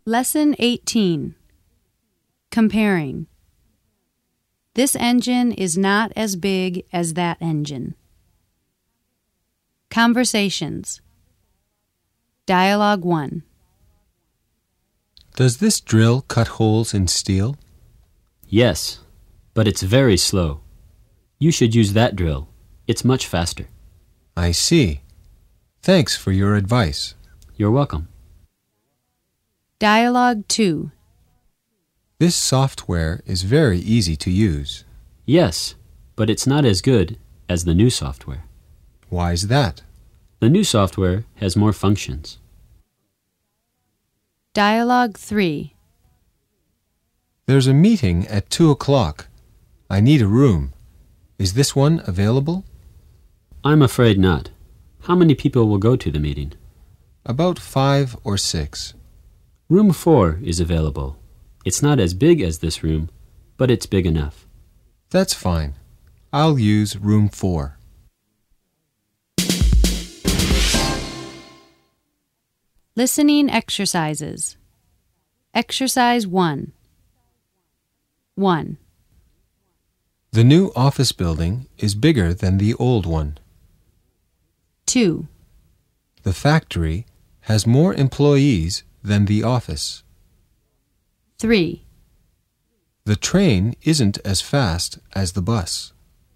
Lesson 18. Comparing. This engine is not as big as that engine. Conversations. Dialogue 1. Does this drill cut holes in steel? Yes, but it's very slow. You should use that drill. It's much faster. I see. Thanks for your advice. You're welcome. Dialogue 2. This software is very easy to use. Yes, but it's not as good as the new software. Why is that? The new software has more functions. Dialogue 3. There's a meeting at 2 o'clock. I need a room. Is this one available? I'm afraid not. How many people will go to the meeting? About 5 or 6. Room 4 is available. It's not as big as this room, but it's big enough. That's fine. I'll use room 4. Listening exercises. Exercise 1. 1. The new office building is bigger than the old one. 2. The factory has more employees than the office. 3. The train isn't as fast as the bus.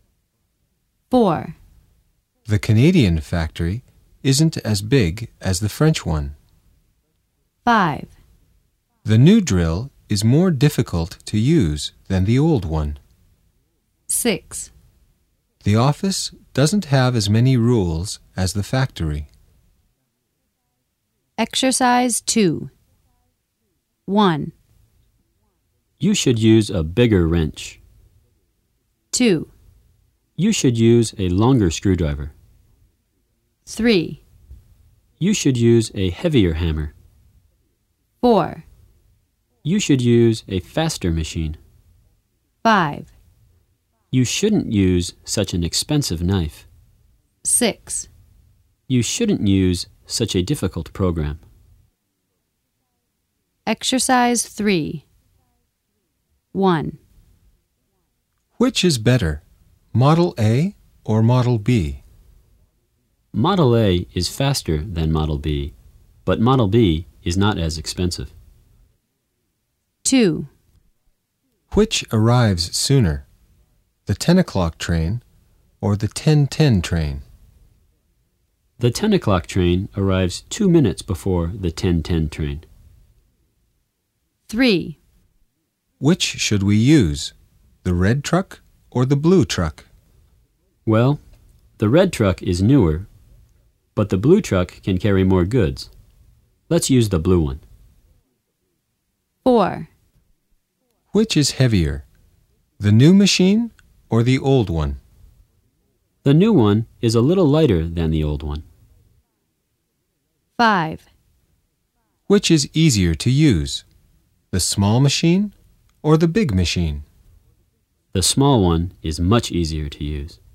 4. The Canadian factory isn't as big as the French one. 5. The new drill is more difficult to use than the old one. 6. The office doesn't have as many rules as the factory. Exercise 2. 1. You should use a bigger wrench. 2. You should use a longer screwdriver. 3. You should use a heavier hammer. 4. You should use a faster machine. 5. You shouldn't use such an expensive knife. 6. You shouldn't use such a difficult program. Exercise 3. 1. Which is better, Model A or Model B? Model A is faster than Model B, but Model B is not as expensive. 2. Which arrives sooner, the 10 o'clock train or the 10:10 train? The 10 o'clock train arrives 2 minutes before the 10:10 train. 3. Which should we use, the red truck or the blue truck? Well, the red truck is newer, but the blue truck can carry more goods. Let's use the blue one. 4. Which is heavier, the new machine or the old one? The new one is a little lighter than the old one. 5. Which is easier to use, the small machine or the big machine? The small one is much easier to use.